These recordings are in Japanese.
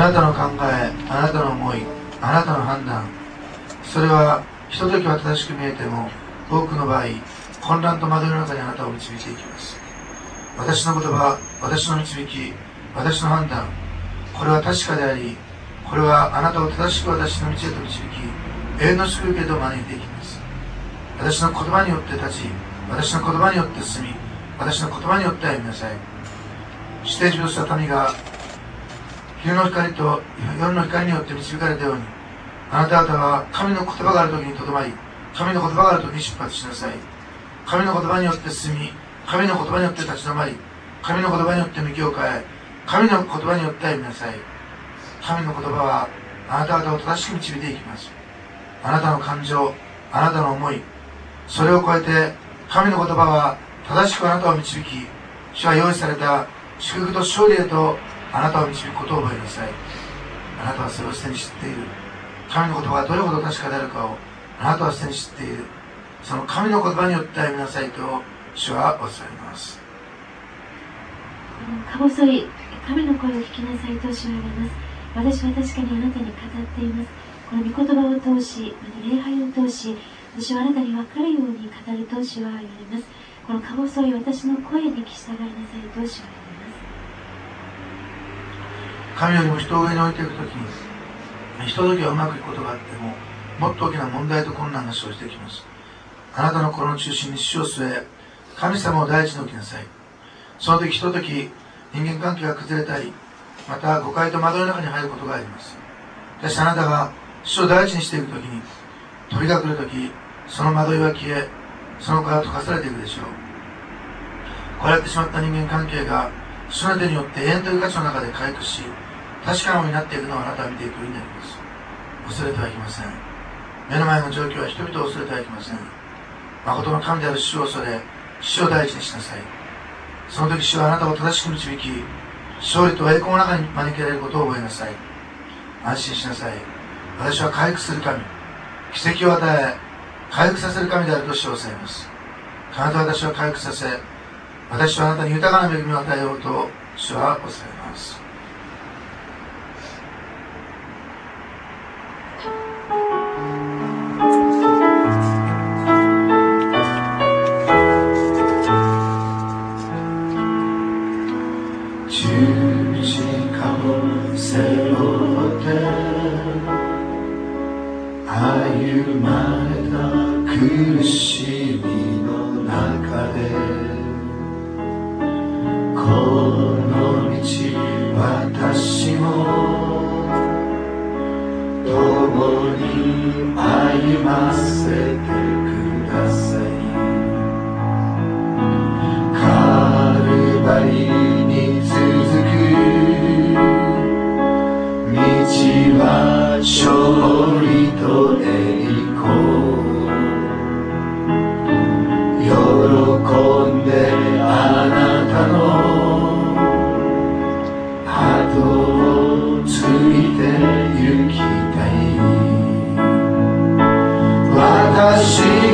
なたの考え、あなたの思い、あなたの判断、それはひとときは正しく見えても、多くの場合混乱と惑いの中にあなたを導いていきます。私の言葉、私の導き、私の判断、これは確かであり、これはあなたを正しく私の道へと導き、永遠の祝福へと招いていきます。私の言葉によって立ち、私の言葉によって進み、私の言葉によって歩みなさい。指定とした民が昼の光と夜の光によって導かれたように、あなた方は神の言葉がある時にとどまり、神の言葉がある時に出発しなさい。神の言葉によって進み、神の言葉によって立ち止まり、神の言葉によって向きを変え、神の言葉によって歩みなさい。神の言葉はあなた方を正しく導いていきます。あなたの感情、あなたの思い、それを超えて神の言葉は正しくあなたを導き、主は用意された祝福と勝利へとあなたを導くことを覚えなさい。あなたはそれをすでに知っている。神の言葉がどれほど確かであるかをあなたはすでに知っている。その神の言葉によって歩みなさいと主はおっしゃいます。 か細い神の声を聞きなさいと主は言われます。私は確かにあなたに語っています。この御言葉を通し、また礼拝を通し、私はあなたに分かるように語ると主は言われます。このか細い私の声に聞き従いなさいと主は言われます。 神よりも人を上に置いていくときに、ひとときはうまくいくことがあっても、もっと大きな問題と困難が生じてきます。あなたの心の中心に主を据え、神様を第一に置きなさい。その時ひととき人間関係が崩れたり、また誤解と惑いの中に入ることがあります。しかしあなたが主を第一にしていくときに、鳥が来るとき、その惑いは消え、その殻は溶かされていくでしょう。壊れてしまった人間関係が主の手によって永遠という価値の中で回復し、確かなものになっていくのをあなたは見ていくようになります。恐れてはいけません。目の前の状況は人々を恐れてはいけません。誠の神である主を恐れ、主を第一にしなさい。その時主はあなたを正しく導き、勝利と栄光の中に招けられることを覚えなさい。安心しなさい。私は回復する神、奇跡を与え回復させる神であると主はおっしゃいます。必ず私は回復させ、私はあなたに豊かな恵みを与えようと主はおっしゃいます。 歩まれた苦しみの中で、この道私も共に歩ませてください。カルバリに続く道は勝利と栄光、喜んであなたの後をついて行きたい。私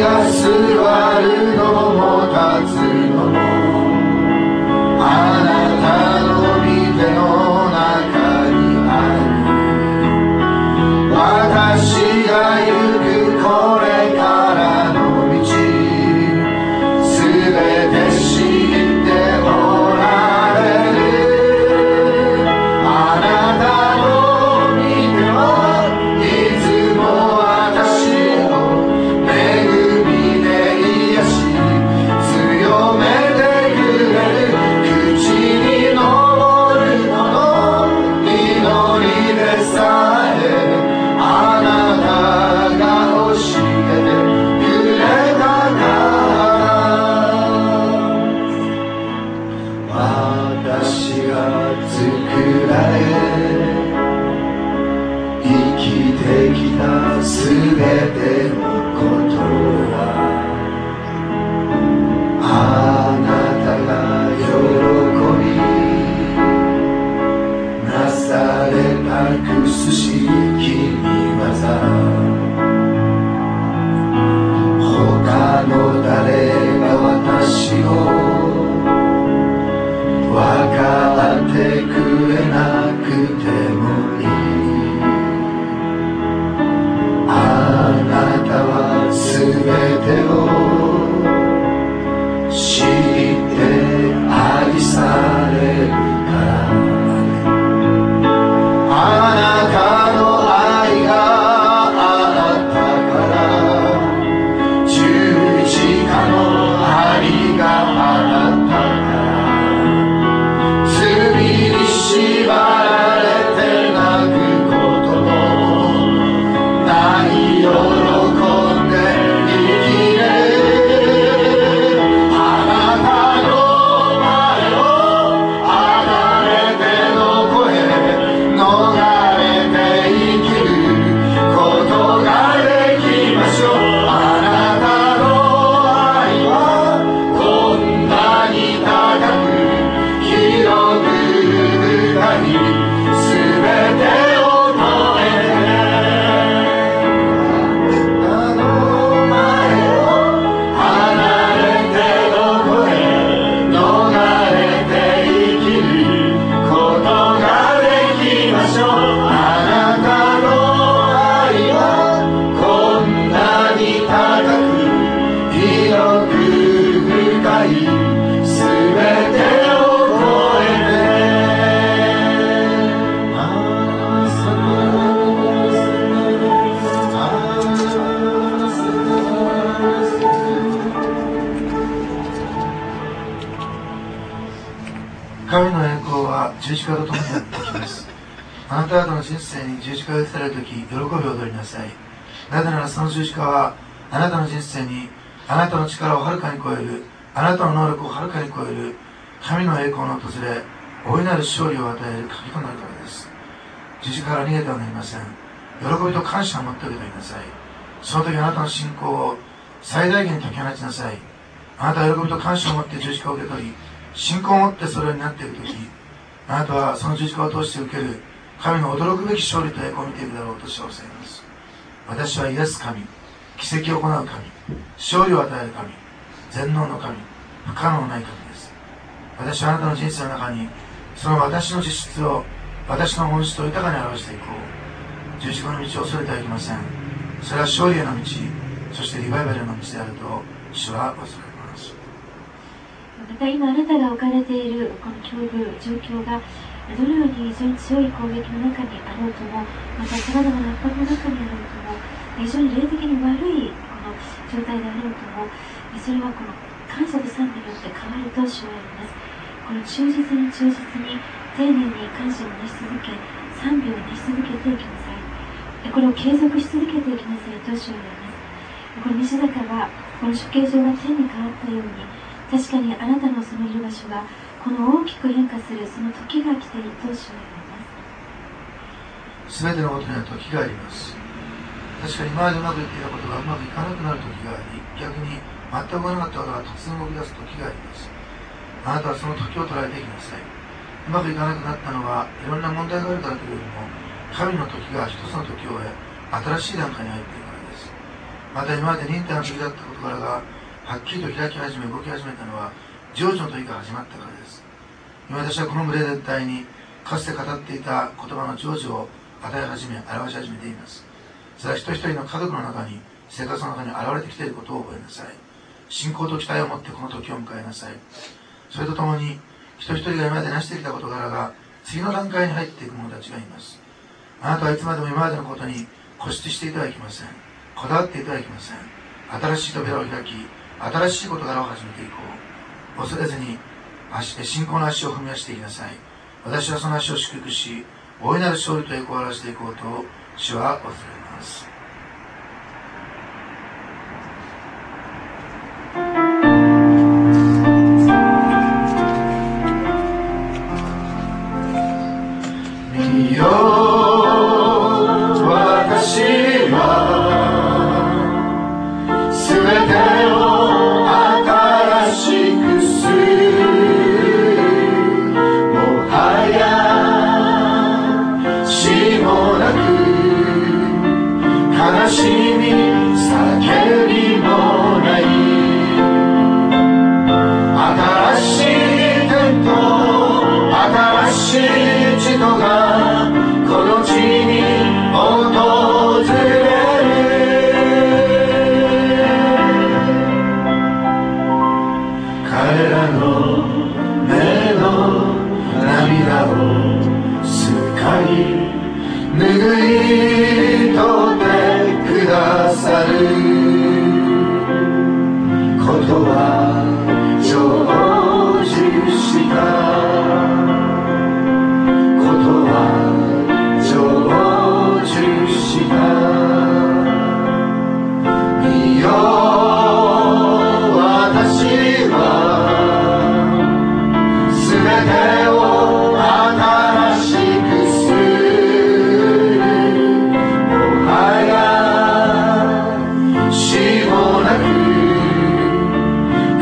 神の栄光は十字架と共にやってきます。あなた方の人生に十字架が移されるとき、喜びを踊りなさい。なぜならその十字架はあなたの人生にあなたの力をはるかに超える、あなたの能力をはるかに超える神の栄光の訪れ、大いなる勝利を与える鍵となるからです。十字架から逃げてはなりません。喜びと感謝を持って受け取りなさい。その時あなたの信仰を最大限に解き放ちなさい。あなたは喜びと感謝を持って十字架を受け取り、信仰を持ってそれになっている時、あなたはその十字架を通して受ける神の驚くべき勝利と栄光を見ているだろうと称されます。私は癒す神、奇跡を行う神、勝利を与える神、全能の神、不可能のない神です。私はあなたの人生の中にその私の実質を、私の本質を豊かに表していこう。十字架の道を恐れてはいけません。それは勝利への道、そしてリバイバルへの道であると主は恐れます。 また今あなたが置かれているこの境遇、状況がどのように非常に強い攻撃の中にあろうとも、またさまざまな圧迫の中にあろうとも、非常に霊的に悪いこの状態であろうとも、それはこの感謝と賛美によって変わると主は言います。この忠実に丁寧に感謝をなし続け、賛美をなし続けていきなさい。これを継続し続けていきなさいと主は言います。この西坂が、この処刑場が天に変わったように、確かにあなたのそのいる場所がこの大きく変化するその時が来ていると主は言います。 すべてのことには時があります。確かに今までうまくいっていたことがうまくいかなくなる時があり、逆に全く動かなかったことが突然動き出す時があります。あなたはその時を捉えていきなさい。うまくいかなくなったのはいろんな問題があるからというよりも、神の時が一つの時を終え、新しい段階に入っているからです。また今まで忍耐の時だった事柄がはっきりと開き始め動き始めたのは成就の時が始まったからです。今私はこの群れ全体にかつて語っていた言葉の成就を与え始め表し始めています。それは一人一人の家族の中に生活の中に現れてきていることを覚えなさい。信仰と期待を持ってこの時を迎えなさい。それとともに一人一人が今まで成してきた事柄が次の段階に入っていく者たちがいます。あなたはいつまでも今までのことに固執していてはいけません。こだわっていてはいけません。新しい扉を開き、新しい事柄を始めていこう。恐れずに信仰の足を踏み出していきなさい。私はその足を祝福し、大いなる勝利と栄光を表していこうと主は恐れます。見よ私はすべてを新しくする。もはや死もなく悲しみ叫びもない。新しい天と新しい地とがこの地に訪れる。彼らの目の涙をすっかり拭い取ってくださることは成就したことは成就した。見よ私はすべてを新しくする。もはや死もなく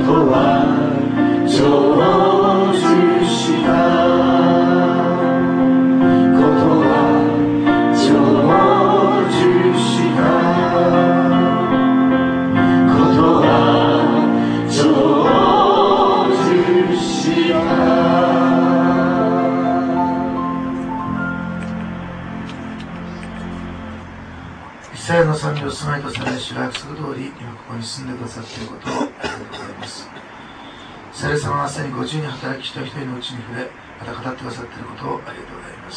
ことは成就したことは成就したことは成就したイスラエルの賛美を住まいとされ、主が約束通り今ここに住んでくださっていることをありがとうございます。聖霊様はすでにご自由に働き、一人一人のうちに触れ、また語ってくださっていることをありがとうございます。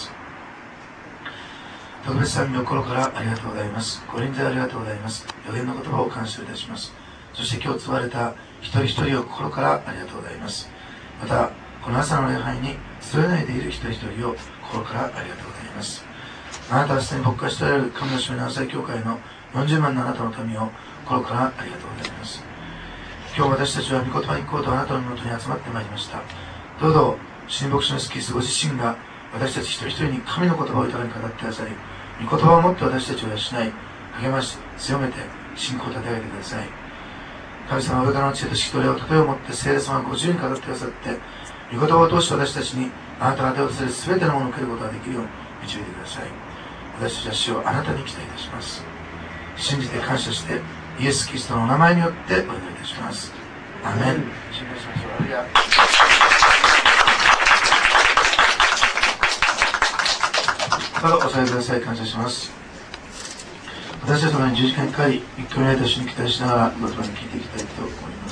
特別賛美の心からありがとうございます。ご臨在ありがとうございます。予言の言葉を感謝いたします。そして今日継ばれた一人一人を心からありがとうございます。またこの朝の礼拝に集えないでいる一人一人を心からありがとうございます。あなたはすでに牧会しておられる神の島7歳教会の40万のあなたの民を心からありがとうございます。今日私たちは御言葉一行とあなたのもとに集まってまいりました。どうぞ神牧師のスキースご自身が私たち一人一人に神の言葉を豊かに語ってください。御言葉をもって私たちを養い、励まし、強めて信仰を立て上げてください。神様は上からの知恵と識と霊を例えをもって聖霊様がご自由に語ってくださって、御言葉を通して私たちにあなたが手をする全てのものを受けることができるよう導いてください。私たちは主をあなたに期待いたします。信じて感謝してイエス・キリストのお名前によってお祈りいたします。アメン。信頼しましょう。アレルヤ。どうぞお下げください。感謝します。私たちの前に十字架にかかり、一挙に会えた主に期待しながら、ご言葉に聞いていきたいと思います。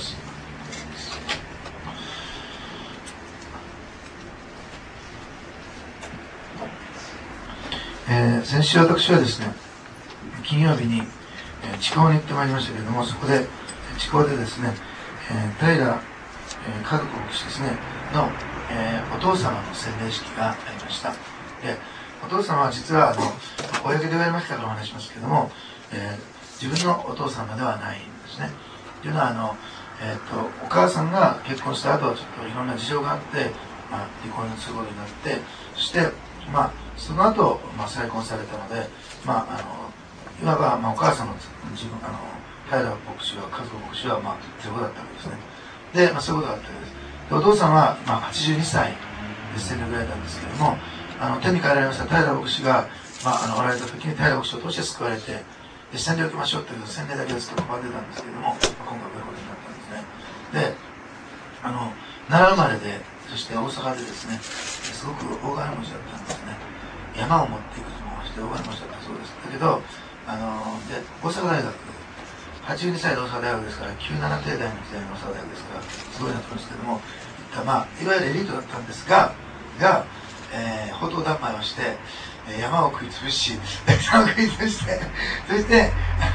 先週私はですね、金曜日に地高に行ってまいりましたけれども、そこで地高でですね、平和和子牧師ですねの、お父様の洗礼式がありました。で、お父様は実は公で言われましたからお話しますけれども、自分のお父様ではないんですね。というのはお母さんが結婚した後ちょっといろんな事情があって、離婚することになって、そしてその後、再婚されたので、いわば、お母さんの自分平牧師は和子牧師はゼロだったわけですね。で、そういうことがあったわけです。でお父さんは、82歳で洗礼を受けられたんですけれども、天に帰られました平牧師が、おられた時に平牧師を通して救われて、で洗礼を受けましょうという洗礼だけをずっと拒んでたんですけれども、今回こういうことになったんですね。で、奈良生まれで、そして大阪でですね、すごく大金持ちだったんですね。山を持っていくのをして大金持ちだったそうです。だけど、で大阪大学、82歳で大阪大学ですから、97帝大の時代の大阪大学ですから、すごいなと思うんですけども、いわゆるエリートだったんですが、放蕩三昧をして、山を食いつぶし、山を食いつぶして、そして、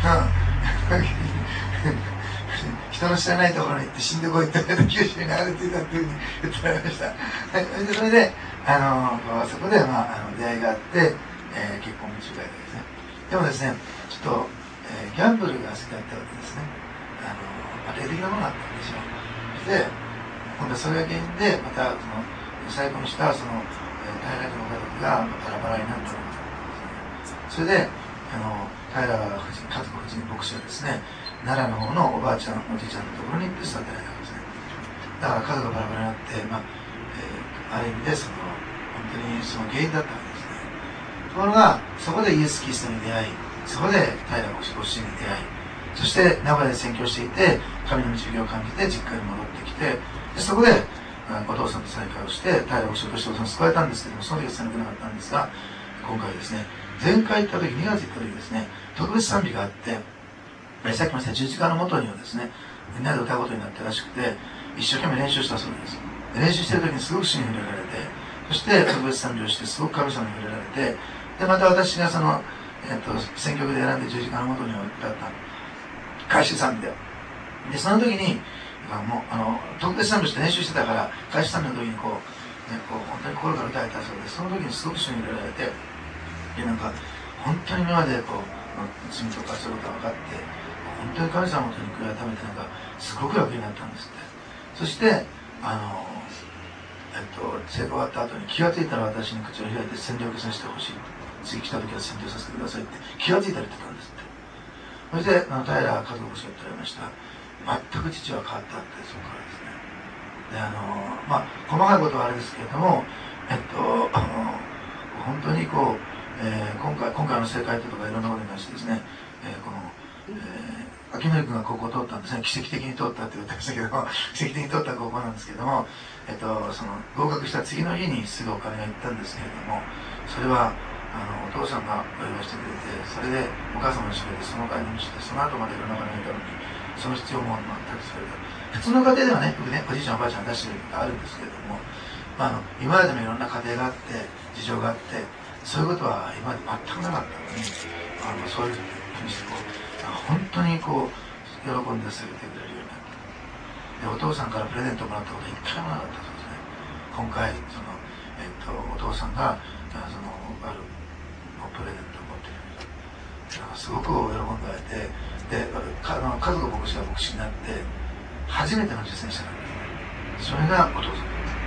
人の知らないところに行って死んでこいって言われて九州に流れていたっていうふうに言ってられました。それで、そこで、出会いがあって、結婚に導かれたわけですね。でもですね、ちょっと、ギャンブルが好きだったわけですね。霊的なものがあったんでしょう。で、今度はそれが原因で、また、再婚した、平らの家族がバラバラになったわけですね。それで、平夫人、和子夫人牧師はですね、奈良の方のおばあちゃん、おじいちゃんのところに行って育てられたわけですね。だから家族がバラバラになって、ある意味で本当にその原因だったわけですね。ところが、そこでイエス・キリストに出会い、そこで平牧師ご主人に出会い、そして名古屋で宣教していて、神の導きを感じて実家に戻ってきて、でそこでお父さんと再会をして、平牧師としてお父さんを救われたんですけども、その時はされてなかったんですが、今回ですね、前回行った時、2月行った時ですね、特別賛美があって、さっきも言った十字架の元にはですね、みんなで歌うことになったらしくて、一生懸命練習したそうです。で練習してる時にすごく主に触れられて、そして特別賛美をして、すごく神様に触れられて、で、また私が選曲で選んで十字架の元に歌った改宗賛美で。で、その時に、もう、特別賛美をして練習してたから、改宗賛美の時に本当に心から歌えたそうです。その時にすごく主に触れられて、で、本当に今まで罪とかそういうことが分かって、本当に神様の元に悔い改めてすごく楽になったんですって。そして、聖歌終わった後に気がついたら私に口を開いて洗礼を受けさせてほしい。次来た時は洗礼させてくださいって気がついたら言ってたんですって。そして、平和和子牧師が言っておられました。 全く父は変わったってそこからですね。で細かいことはあれですけれども、本当にこう、今回の世界とかいろんなことに関してですね、秋典君が高校を通ったんですね。奇跡的に通ったって言ってましたけども、奇跡的に通った高校なんですけども、その合格した次の日にすぐお金が行ったんですけれども、それはお父さんがお祝いしてくれて、それでお母様の仕事でそのお金にして、その後までいろんなお金がいたのに、その必要も全くそれで、普通の家庭ではね、僕ね、おじいちゃんおばあちゃん出してることあるんですけれども、今までもいろんな家庭があって、事情があって、そういうことは今まで全くなかったのに、そういうふうにしてこう、本当にこう、喜んでされてくれるようになった。で、お父さんからプレゼントをもらったことは一回もなかったそうですね。今回、お父さんが、あるプレゼントを持ってくれる。すごく喜んでられて、で、家族牧師が牧師になって、初めての実践者なんですね。それがお父さん。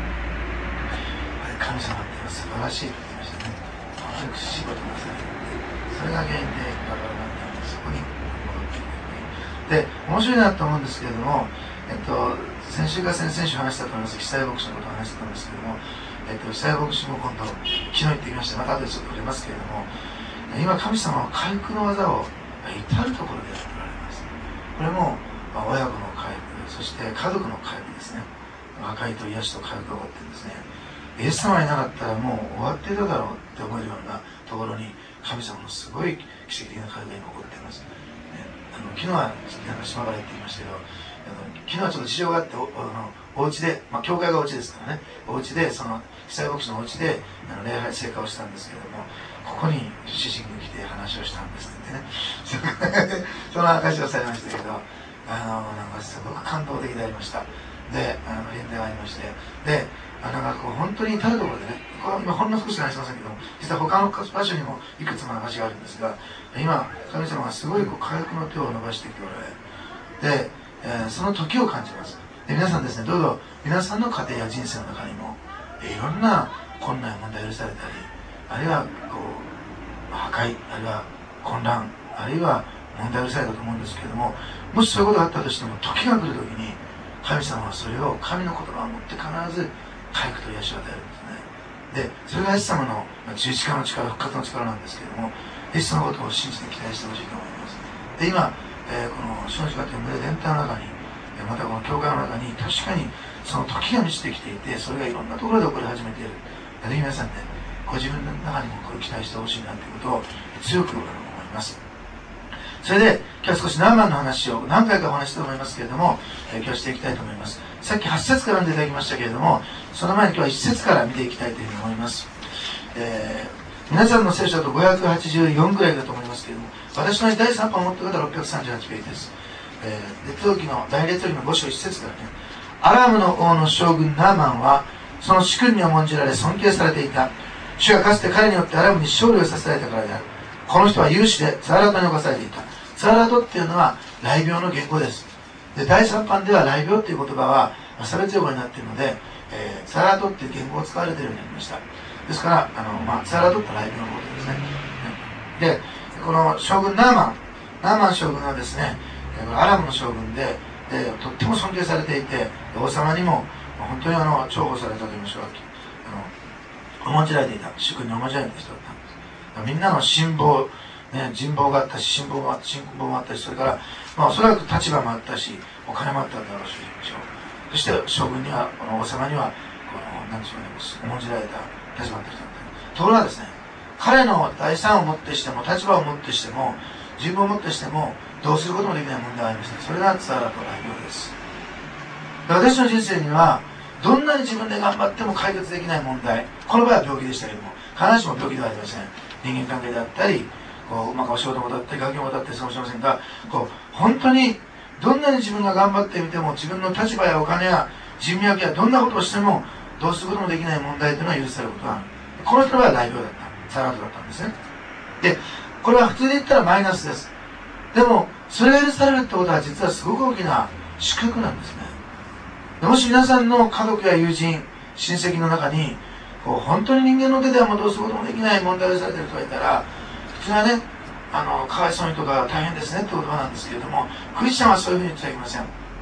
神様って素晴らしいと言いましたね。本当に仕事なされて、それが原因でバラバラになったので、そこに戻っていく。で、面白いなと思うんですけれども、先週か先々週話したと思います、久江牧師のことを話したと思うんですけれども、久江牧師も今度、昨日行ってきまして、また後でちょっと触れますけれども、今、神様は回復の技を至るところでやっておられます。これも、親子の回復、そして家族の回復ですね。和解と癒しと回復が起こってるんですね。イエス様いなかったらもう終わっていただろうって思えるようなところに、神様のすごい奇跡的な回復が今起こっています。昨日は島原行ってきましたけど、昨日はちょっと事情があって、お家で、教会がお家ですからね、お家で、久江牧師のお家で礼拝聖歌をしたんですけれども、ここに主人が来て話をしたんですってね、その証をされましたけど、なんかすごく感動的でありました。で、変態がありまして、で、本当に至るところでね、今ほんの少ししか話しませんけども、実は他の場所にもいくつも話があるんですが、今、神様がすごい回復の手を伸ばしてきておられる。で、その時を感じます。で、皆さんですね、どうぞ、皆さんの家庭や人生の中にも、いろんな困難や問題が許されたり、あるいは、破壊、あるいは混乱、あるいは問題が許されたと思うんですけれども、もしそういうことがあったとしても、時が来るときに、神様はそれを神の言葉を持って必ず回復と癒しを与えるんですね。で、それがイエス様の十字架の力、復活の力なんですけれども、イエス様のことを信じて期待してほしいと思います。で、今、この主の時間という群れ全体の中に、またこの教会の中に、確かにその時が満ちてきていて、それがいろんなところで起こり始めている。ぜひ皆さんね、ご自分の中にもこれを期待してほしいなということを強く思います。それで、今日は少しナーマンの話を何回かお話したと思いますけれども、今日はしていきたいと思います。さっき8節から見ていただきましたけれども、その前に今日は1節から見ていきたいというふうに思います。皆さんの聖書だと584ぐらいだと思いますけれども、私の第3版を持っている方は638ページです。大列王記の5章1節からね、アラムの王の将軍ナーマンは、その主君に重んじられ尊敬されていた。主がかつて彼によってアラムに勝利をさせられたからである。この人は勇士でツアラトに侵されていた。ツアラトっていうのは雷病の言語です。で、第3版では雷病っていう言葉は差別用語になっているので、ツアラトっていう言語を使われているようになりました。ですから、ツアラトって雷病のことですね。で、この将軍ナーマン将軍はですね、アラムの将軍で、とっても尊敬されていて、王様にも本当に重宝されたと言いましょうか、重んじられていた、主君に重んじられた人だったんです。みんなの信望、人望があったし、信望もあったし、それから、おそらく立場もあったし、お金もあったんだろうし、そして将軍には、王様には、なんでしょうね、重んじられた立場の人だった。ところがですね、彼の財産をもってしても、立場をもってしても、人望をもってしても、どうすることもできない問題がありました。それがツアラと雷病です。私の人生には、どんなに自分で頑張っても解決できない問題、この場合は病気でしたけども、必ずしも病気ではありません。人間関係であったり、うまくお仕事もだったり、学業もだったりそうしませんが、本当にどんなに自分が頑張ってみても、自分の立場やお金や人脈やどんなことをしても、どうすることもできない問題というのは許されることがある。この人は雷病だった。ツアラトだったんですね。で、これは普通で言ったらマイナスです。でも、それが許されるってことは実はすごく大きな祝福なんですね。もし皆さんの家族や友人、親戚の中に、本当に人間の手ではもうどうすることもできない問題をされている人がいたら、普通はね、かわいそうにとか大変ですねって言葉なんですけれども、クリスチャンはそういうふうに言っちゃいけません。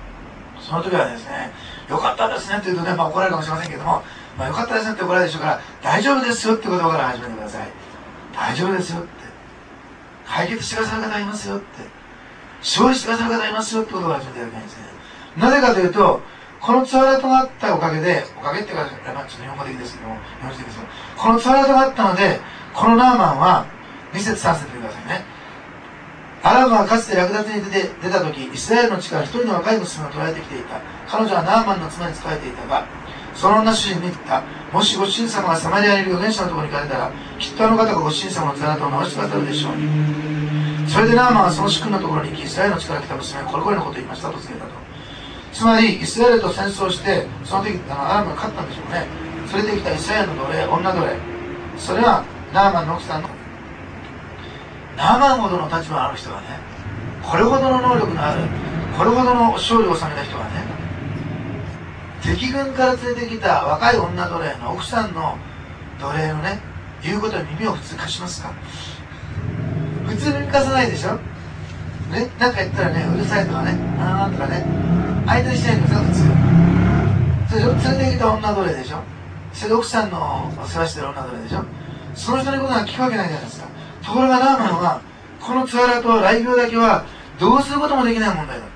その時はですね、よかったですねって言うとね、怒られるかもしれませんけども、よかったですねって怒られるでしょうから、大丈夫ですよって言葉から始めてください。大丈夫ですよって。解決してくださる方いますよって。勝利してくださる方いますよって言葉を始めていただきたいんですね。なぜかというと、このツアラートがあったおかげで、おかげっていうか、ちょっと日本語的ですけども、日本語的ですけど、このツアラートがあったので、このナーマンは、2節3節見てくださいね。アラムはかつて略奪に出た時、イスラエルの地から一人の若い娘を捕らえてきていた。彼女はナーマンの妻に仕えていたが、その女主人に言った。もしご主人様がサマリアにいる預言者のところに行かれたら、きっとあの方がご主人様のツアラートを直してくださるでしょう。それでナーマンはその主君のところに行き、イスラエルの地から来た娘はこれこれのことを言いましたと告げたと。つまり、イスラエルと戦争して、その時、アラムが勝ったんでしょうね。それできたイスラエルの奴隷、女奴隷。それは、ナーマンの奥さんの、ナーマンほどの立場のある人がね、これほどの能力のある、これほどの勝利を収めた人がね、敵軍から連れてきた若い女奴隷の奥さんの奴隷のね、言うことに耳を普通貸しますか？普通に貸さないでしょね、なんか言ったらね、うるさいとかね、あーとかね、相手にしないんですよ、普通。それでしょ、連れてきた女奴隷でしょ、それで奥さんの世話してる女奴隷でしょ、その人のことは聞くわけないじゃないですか。ところがナーマンは、このツアラと雷病だけは、どうすることもできない問題だった。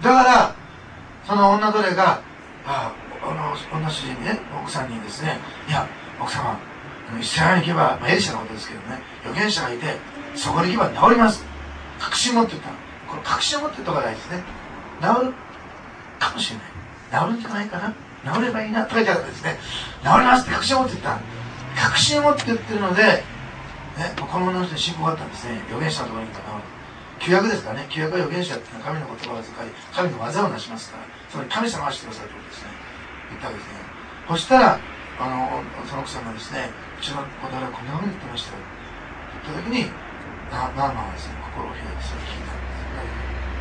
だから、その女奴隷が、女主人にね、奥さんにですね、いや、奥様、イスラエルに行けば、エリシャのことですけどね、預言者がいて、そこに行けば治ります。確信持って言ったの。この確信持って言った方が大事ですね。治るかもしれない。治るんじゃないかな。治ればいいなとか言ったらですね、治りますって確信を持って言った。確信を持って言ってるので、ね、この女の人に信仰があったんですね。預言者のところに行ったら治る。旧約ですからね。旧約は預言者っていうのは神の言葉を使い、神の技をなしますから、つまり神様がしてくださるということですね。言ったわけですね。そしたら、その奥さんがですね、うちの子供はこんなふうに言ってましたよ。言った時に、ナーマンはですね、心を開いてそれを聞いたんです。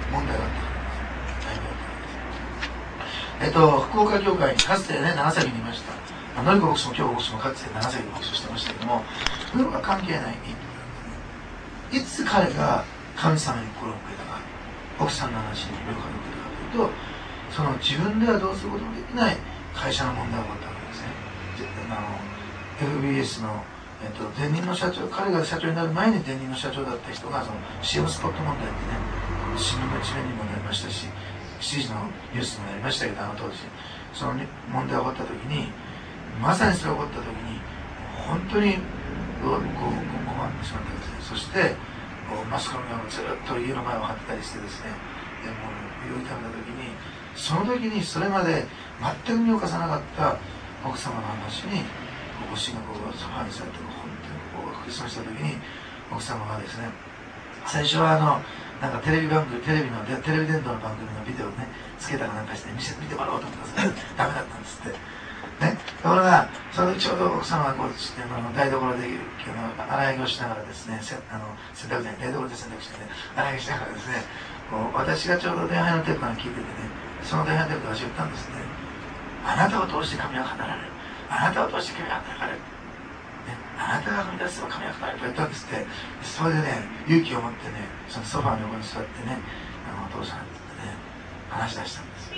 問題があったからです。大丈夫だったからです。福岡教会にかつてね、長崎にいました。のりこ牧師も今日牧師もかつて長崎で牧師をしてましたけども、それは関係ないに、いつ彼が神様に心を向けたか、奥さんの話に心を向けたかというと、その自分ではどうすることもできない会社の問題が起こったわけですね。FBS の前任の社長、彼が社長になる前に前任の社長だった人がその CM スポット問題ってね、新聞の一面にもなりましたし、7時のニュースにもなりましたけど、あの当時その問題が起こった時に、まさにそれが起こった時に本当に困ってしまったんですね。そしてマスコミがずっと家の前を張ってたりしてですね、でもう病気になった時に、その時にそれまで全く身を貸さなかった奥様の話にご主人がソファに座って本当にクリスマスした時に、奥様がですね、最初はなんかテレビ電動の番組のビデオをねつけたかなんかして見てもらおうと思ったんですけどダメだったんですってね。ところがそのちょうど奥様がこうして台所で洗いをしながらですね、洗濯台台所で洗濯してね洗いをしながらですね、私がちょうど電話のテープから聞いててね、その電話のテープで私言ったんですね。あなたを通して神は語られる。あなたを通して神は働かれる。あなたが踏み出せば神は働くと言ったんですって。それでね、勇気を持ってね、そのソファーの横に座ってね、お父さんって言ってね、話し出したんです。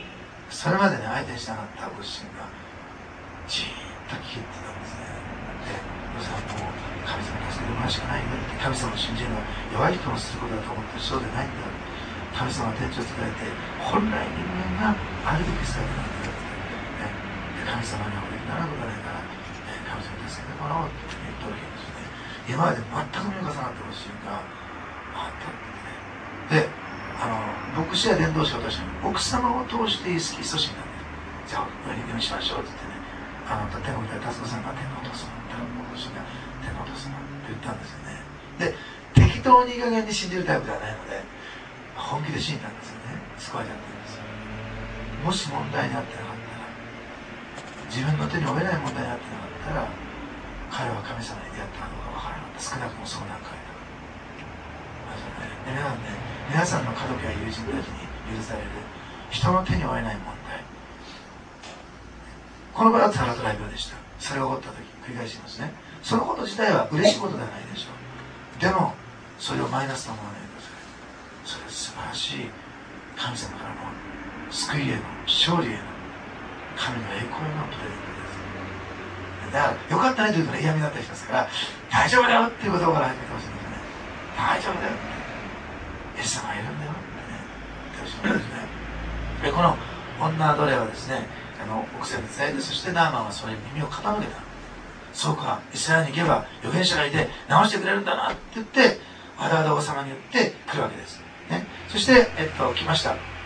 それまでね、相手にしなかったご主人が、じーっと聞いてたんですね。で、お父さんもう神様に助けてもらうしかないんだって、神様を信じるのは弱い人のすることだと思ってそうでないんだ。神様は天地を作られて、本来人間があるべき姿なんだよって、神様にはおできならなくならないから、神様に助けてもらおうって言ったわけですね。今まで全く身を重なってほしいがあったってね。で、牧師や伝道者として奥様を通してイストシになって、じゃあお祈りしましょうって言ってね、天の御で達子さんが天のお父様、牧師が天のお父様って言ったんですよね。で、適当にいい加減に信じるタイプではないので、本気で信じたんですよね。救われちゃったんですよ。もし問題になってなかったら、自分の手に負えない問題になってなかったら、彼は神様に出会ったかどうかわからなかった。少なくともその段階だ。皆さんの家族や友人たちに許される人の手に負えない問題、この場合はツアラと雷病でした。それが起こった時、繰り返しますね。そのこと自体は嬉しいことではないでしょう。でもそれをマイナスと思わないでください。それは素晴らしい神様からの救いへの勝利への神の栄光へのプレゼントです。だからよかったねというとね嫌味だったりしますから大丈夫だよっていうことから始めてほしいんですよね。大丈夫だよってイエス様がいるんだよってね言ってほしいんですね。でこの女奴隷はですね奥さんに伝えて、そしてナーマンはそれに耳を傾けた。そうか、イスラエルに行けば預言者がいて直してくれるんだなって言ってわざわざ王様に言って来るわけです、ね、そして来ました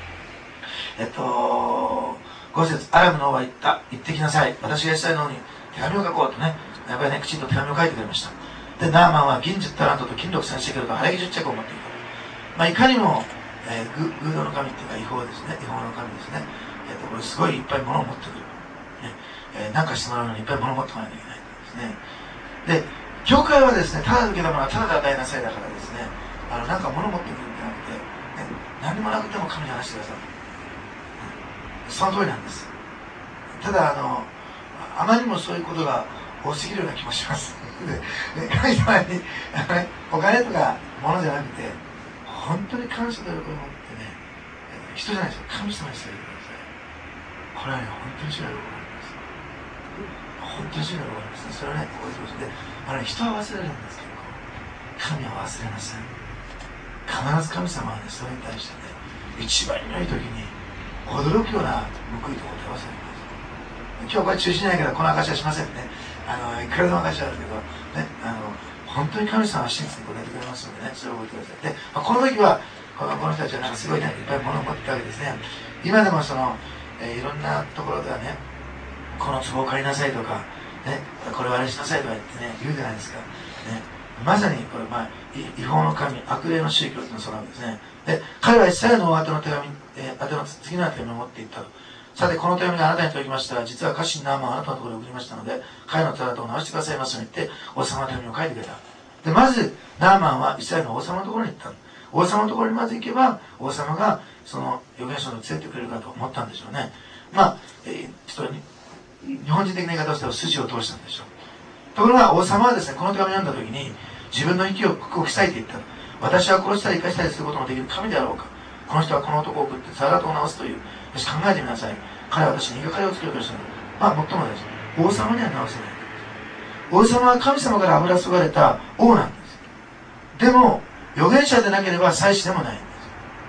。5節、アラムの王は言った。行ってきなさい。私がイスラエルの王に手紙を書こうとね、やっぱりね、きちんと手紙を書いてくれました。で、ナーマンは銀10タラントと金6千シェケルと晴れ着10着を持っていた。いかにも、偶像の神っていうか違法ですね。違法の神ですね。これすごいいっぱい物を持ってくる。なんかしてもらうのにいっぱい物を持ってこないといけないんですね。で、教会はですね、ただ受けたものはただで与えなさいだからですね、なんか物を持ってくるんじゃなくて、何もなくても神に話してください。その通りなんです。ただあまりにもそういうことが多すぎるような気もします。で神様にお金とか物じゃなくて、本当に感謝と喜びを持ってね、人じゃないですよ、神様にしてあげてください。これはね、本当に主が喜ばれます。本当に主が喜ばれますね。それはね、こういうことで、人は忘れるんですけど、神は忘れません。必ず神様はね、それに対してね、一番良い時に驚くような報いと答えをされます。今日これ中止じゃないからこの証はしませんね。いくらでも証はあるけどね、本当に神様は真実に答えてくれますのでね、それを覚えてください。で、この時はこの人たちはなんかすごいね、いっぱい物を持ってたわけですね。今でもいろんなところではね、この壺を借りなさいとか、ね、これをあれしなさいとか言ってね、言うじゃないですか。ね、まさにこれ、違法の神、悪霊の宗教というのはそうなんですね。で、彼はイスラエルの王宛ての手紙、次の手紙を持っていったと。さて、この手紙があなたに届きましたら、実は家臣ナーマンはあなたのところに送りましたので、彼の手形を直してくださいますように言って、王様の手紙を書いてくれた。で、まず、ナーマンはイスラエルの王様のところに行った。王様のところにまず行けば、王様がその預言者を連れてくれるかと思ったんでしょうね。ちょっと日本人的な言い方をしては筋を通したんでしょう。ところが王様はですね、この手紙を読んだ時に、自分の息を服を塞いでいった。私は殺したり生かしたりすることのできる神であろうか。この人はこの男を送ってサラダと直すという。よし、考えてみなさい。彼は私に言いがかりをつけようとしたの。もっともです。王様には直せない。王様は神様から油注がれた王なんです。でも、預言者でなければ祭司でもないんです。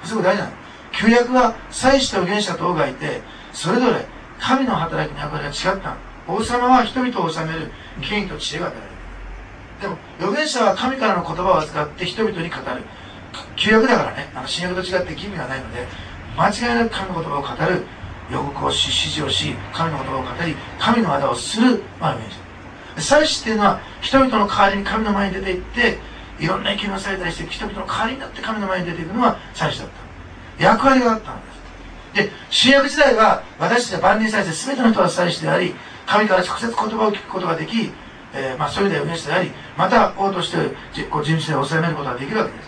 すごく大事なの。旧約は祭司と預言者と王がいて、それぞれ神の働きの役割が違ったの。王様は人々を治める権威と知恵が与えられる。でも、預言者は神からの言葉を扱って人々に語る。旧約だからね、新約と違って義務がないので、間違いなく神の言葉を語る、予告をし、指示をし、神の言葉を語り、神の技をする、預言者。祭司っていうのは、人々の代わりに神の前に出て行って、いろんな意見をされたりして、人々の代わりになって神の前に出ていくのは祭司だった。役割があったんです。で、新約時代は、私たちは万人祭司、全ての人は祭司であり、神から直接言葉を聞くことができ、そういう意味では預言者であり、また王として人事で治めることができるわけです。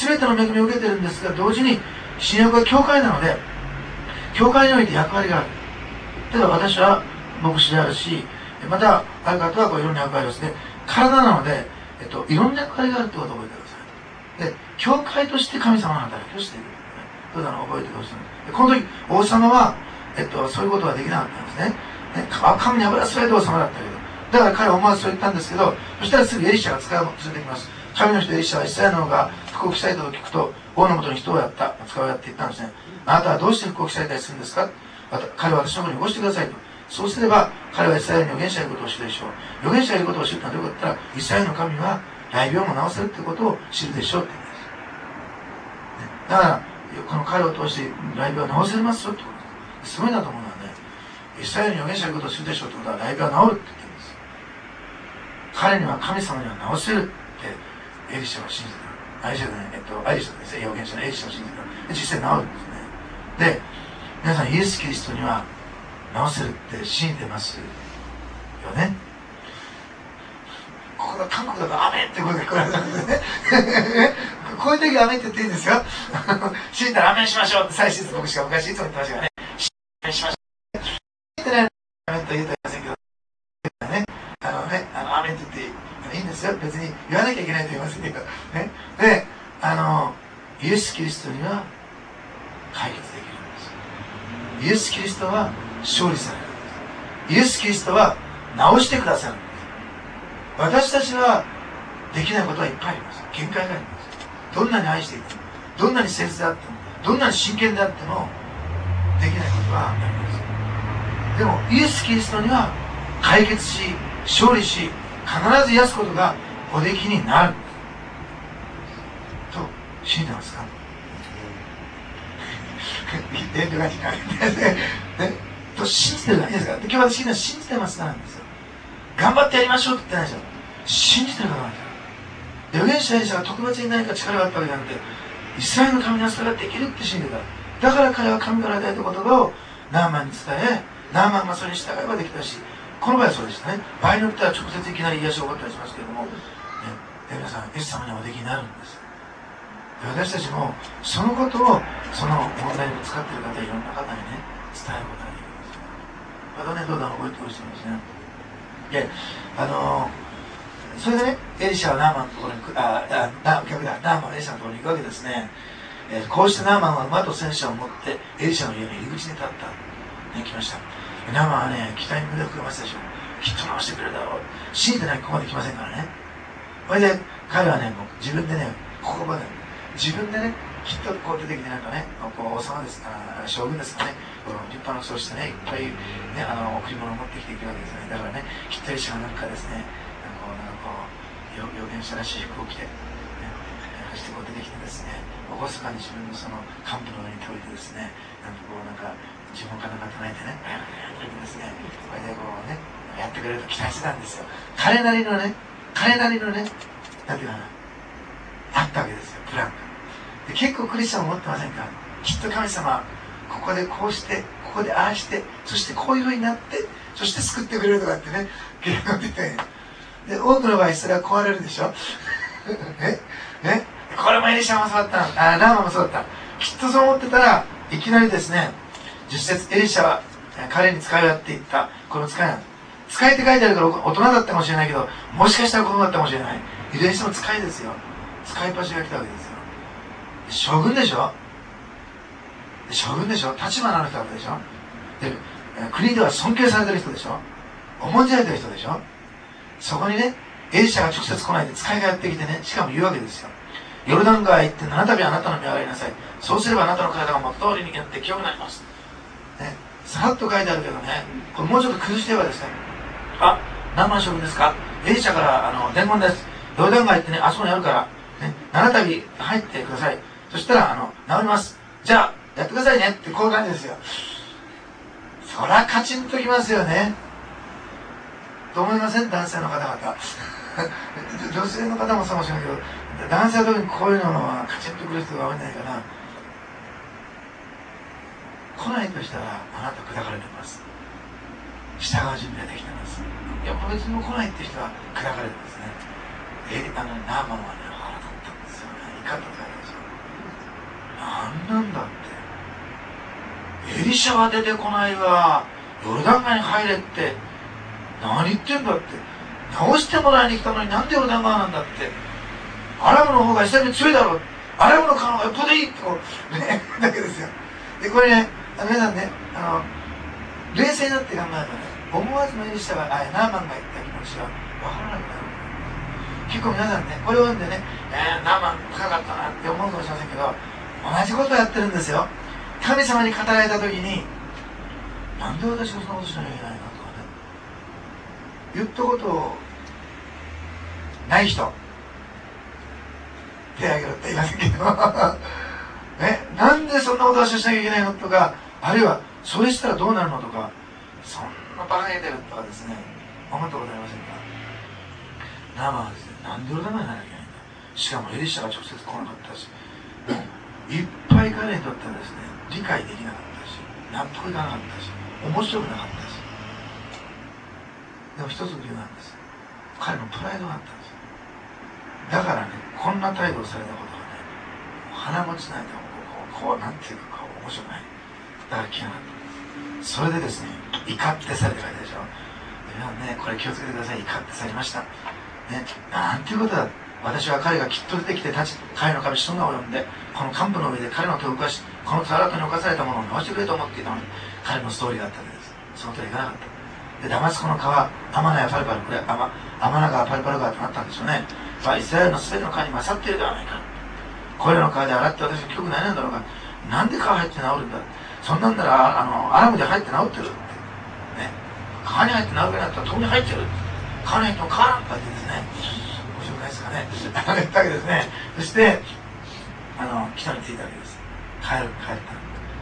全ての恵みを受けてるんですが、同時に新約は教会なので、教会において役割がある。例えば私は牧師であるし、またある方はこういろんな役割をして、体なので、いろんな役割があるってことを覚えてください。で、教会として神様の働きをしている。どうだろう、覚えてほしい。この時、王様は、そういうことができなかったんですね。神に油注がれた王様だったけど。だから彼は思わずそう言ったんですけど、そしたらすぐエリシャが使いを連れてきます。神の人エリシャはイスラエルの王が服を着されたと聞くと、王のもとに人をやった、使いをやって言ったんですね。あなたはどうして服を着されたりするんですか？彼は私の方に起こしてくださいと。そうすれば、彼はイスラエルに預言者がいることを知るでしょう。預言者がいることを知るとはどういうことかと言ったら、イスラエルの神は大病も治せるということを知るでしょうって言うんです。だから、この彼を通して大病は治せますよってことです。すごいなと思うのはね、イスラエルに預言者がいることを知るでしょうってことは、大病は治るって言ってるんです。彼には神様には治せるってエリシャを信じてる。エリシャですね、預言者のエリシャを信じてる。実際治るんですね。で、皆さんイエス・キリストには治せるって信じてますよね。ここが韓国だとアメンって声が聞こえるんですね。こういう時はアメンって言っていいんですよ。信じたらアメンしましょうって最新僕しか昔いつも言ってましたからね。アメンしましょう。言ってないアメンと言うと言いませんけど、ね、アメンって言っていいんですよ。別に言わなきゃいけないと言いませんけど。ね、で、イエス・キリストには解決できるんです。 イエス・キリストは勝利される。イエス・キリストは直してくださる。私たちはできないことはいっぱいあります。限界があります。どんなに愛していても、どんなに誠実であっても、どんなに真剣であってもできないことはあります。でもイエス・キリストには解決し、勝利し、必ず癒すことがおできになると信じてますか？言ってる感じと信じてるじゃないですか。今日私は信じてますからなんですよ。頑張ってやりましょうって言ってないですよ。信じてるからなんですよ。預言者エリシャが特別に何か力があったわけじゃなくて、イスラエルの神にはそれができるって信じてた。だから彼は神から与えた言葉をナーマンに伝え、ナーマンがそれに従えばできたし、この場合はそうでしたね。場合によっては直接いきなり癒しを起こったりしますけれども、皆さんイエス様にはおできになるんです。私たちもそのことをその問題に使っている方、いろんな方にね、伝えることができるんですよ。またね、どうだろう覚えてほしいんですね。で、それでね、エリシャはナーマンのところに逆だ、ナーマンはエリシャのところに行くわけですね。こうしてナーマンは馬と戦車を持ってエリシャの家の入り口に立った、ね、来ました。ナーマンはね、期待に胸を膨らませたでしょ。きっと直してくれるだろう。信じてないとここまで来ませんからね。それで彼はね、もう自分でね、ここまで自分でね、きっとこう出てきてなんかね、こう王様ですから将軍ですかね、立派なそうしてね、いっぱい、ね、贈り物を持ってきていくわけですね。だからね、きっとエリシャがなんかですね、預言者らしい服を着て、走ってこう出てきてですね、厳かに自分のその幹部の上に倒れてですね、なんか自分からなんか唱えてね、ですね、これでこうね、やってくれると期待してたんですよ。彼なりのね、なんていうかな、あったわけですよ、プランが。で結構クリスチャン思ってませんか？きっと神様、ここでこうして、ここでああして、そしてこういうふうになって、そして救ってくれるとかってね、計画って言って、で、多くの場合それは壊れるでしょこれもエリシャもそうだったラーマもそうだった。きっとそう思ってたらいきなりですね、10節エリシャは彼に使いをやっていった。この使いなんです。使いって書いてあるから大人だったかもしれないけど、もしかしたら子供だったかもしれない。いずれにしても使いですよ。使いっ走りが来たわけですよ。将軍でしょ、立場のある人だったでしょ。で、国では尊敬されてる人でしょ、重んじられてる人でしょ。そこにね、エリシャが直接来ないで使いがやってきてね、しかも言うわけですよ。ヨルダン川へ行って7度あなたの身を洗いなさい。そうすればあなたの体が元通りになって清くなります。ね、さらっと書いてあるけどね、これもうちょっと崩してはですね、何万将軍ですか、エリシャから伝言です。ヨルダン川へ行ってね、あそこにあるから、ね、7度入ってください。そしたら治ります。じゃあやってくださいねってこういう感じですよ。そらカチンときますよね。と思いません？男性の方々女性の方もそうかもしれないけど、男性は特にこういうのはカチンとくる人が多いんじゃないかな。来ないとしたらあなた砕かれてます。従う準備ができてます。いや、別にも来ないって人は砕かれてますね。ナーマンはね、腹立ったんですよね。怒ったって書いてますよ。なんだって、エリシャは出てこないわ、ヨルダン川に入れって何言ってんだって、直してもらいに来たのになんでヨルダン川なんだって、アラブの方がイスラエルに強いだろう、アラブの川の方がよっぽどいいってこうねだけですよ。でこれね、皆さんね、冷静になって考えるとね、思わずのエリシャがナーマンが言った気持ちは分からなくなる。結構皆さんね、これを読んでね、ナーマン深かったなって思うかもしれませんけど、同じことをやってるんですよ。神様に語られた時に、なんで私がそんなことしなきゃいけないのとかね、言ったことない人手を挙げろって言いませんけどなんでそんなことをしなきゃいけないのとか、あるいはそれしたらどうなるのとか、そんなバカげてるとかですね、思ったことありませんか？ナーマンはですね、なんで俺ダメにならなきゃいけないんだ。しかもエリシャが直接来なかったし、いっぱい彼にとってはですね、理解できなかったし、納得いかなかったし、面白くなかったし、でも一つ理由なんです。彼のプライドがあったんです。だからね、こんな態度をされたことがね、鼻持ちないでこうなんていうか面白くない。だから気がなったんです。それでですね、怒ってされて書いてあるでしょ。皆さんね、これ気をつけてください。怒ってされました。ね、なんていうことだ。私は彼がきっと出てきて立ち、彼の神シトンガを呼んで、この幹部の上で彼の手を動かし、この田畑に侵されたものを直してくれと思っていたのに、 彼のストーリーがあったわけです。その通りいかなかった。でダマスコの川、アマナやパルパル、これアマナ川パルパル川となったんでしょうね。イスラエルの全ての川に勝っているではないか。これらの川で洗って私の記憶ないなんだろうが、なんで川入って治るんだ。そんなんならアラムで入って治ってるってね、川に入って治るようになったら遠に入ってる、川に入っても川なんかってですね、面白くないですかね。言ったわけですね。そして北に着いたわけです。帰った、ね、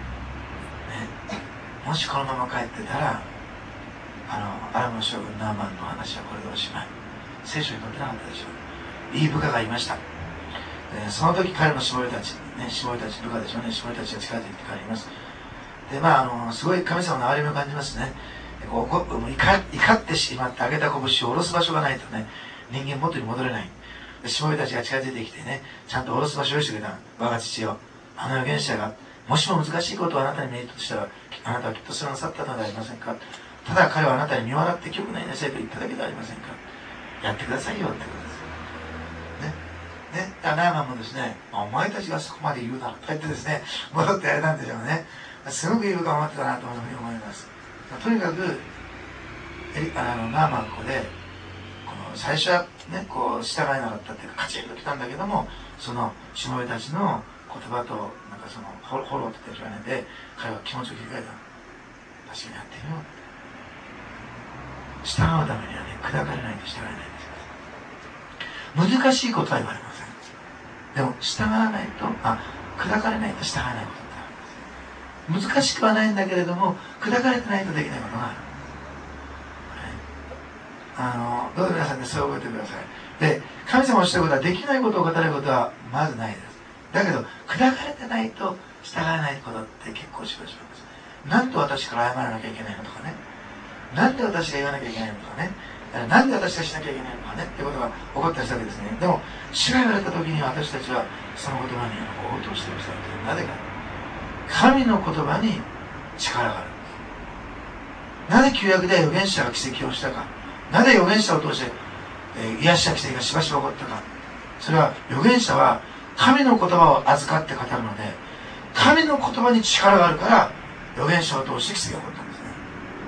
もしこのまま帰ってたらアラムの将軍ナーマンの話はこれでおしまい。聖書に載ってなかったでしょう。いい部下がいました。その時彼のしもべたち、部下でしょうね、しもべたちが近づいて帰ります。ですごい神様の憐れみを感じますね。怒ってしまって上げた拳を下ろす場所がないとね、人間元に戻れない。しもべたちが近づいてきてね、ちゃんと下ろす場所を用意してくれた。我が父よ、預言者がもしも難しいことをあなたに命じたとしたら、あなたはきっとそれをなさったのではありませんか。ただ彼はあなたに見笑って記憶ないなさいと言っただけではありませんか。やってくださいよってことです。ナーマンもですね、お前たちがそこまで言うなと言ってですね、戻ってやれたんでしょうね。すごくいい部下を持ってたなと思います。とにかくナーマンこで最初はね、従えなかったっていうかカチンときたんだけども、そのしもべたちの言葉となんかそのフォローって言ってるねで、彼は気持ちを切り替えた。確かにやってみようって。従うためにはね、砕かれないと従えないんですよ。難しいことは言われません。でも従わないと砕かれないと従わないことってあるんです。難しくはないんだけれども、砕かれてないとできないことがある。どうぞ皆さんね、そう覚えてください。で、神様をしたことはできないことを語ることはまずないです。だけど砕かれてないと従わないことって結構しばしばです。なんと私から謝らなきゃいけないのとかね、なんで私が言わなきゃいけないのとかね、なんで私がしなきゃいけないのかねってことが起こったりしたわけですね。でも主が言われた時に私たちはその言葉に応答してみせるという。なぜか、神の言葉に力がある。なぜ旧約で預言者が奇跡をしたか、なぜ預言者を通して、癒しや奇跡がしばしば起こったか。それは預言者は神の言葉を預かって語るので、神の言葉に力があるから預言者を通して奇跡が起こったんですね。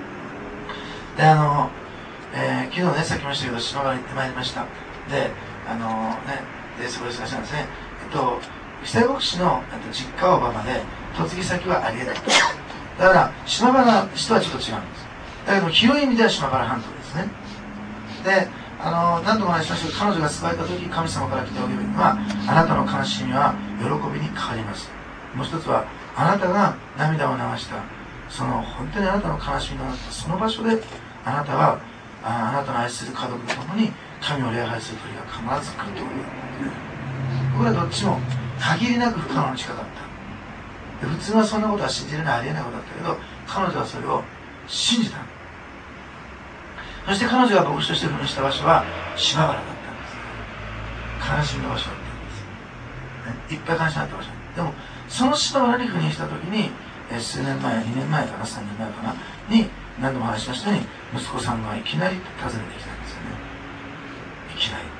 で昨日ね、さっきも言いましたけど、島原に行ってまいりました。でそこで探したんですね。久井牧師の実家は小浜で、嫁ぎ先は有江だった。だから島原市とはちょっと違うんです。だけど広い意味では島原半島ですね。で何度も話しましたけど、彼女が救われた時、神様から来たお呼びは、あなたの悲しみは喜びに変わります。もう一つは、あなたが涙を流したその本当にあなたの悲しみのあったその場所で、あなたはあなたの愛する家族と共に神を礼拝する時が必ず来るということですね。僕らどっちも限りなく不可能に近かった。で普通はそんなことは信じれない、ありえないことだったけど、彼女はそれを信じた。そして彼女が牧師として赴任した場所は島原だったんです。悲しみの場所だったんです、ね、いっぱい悲しみだった場所でも、その島原に赴任した時に、数年前、2年前かな、3年前かなに、何度も話しましたように、息子さんがいきなり訪ねてきたんですよね。いきなり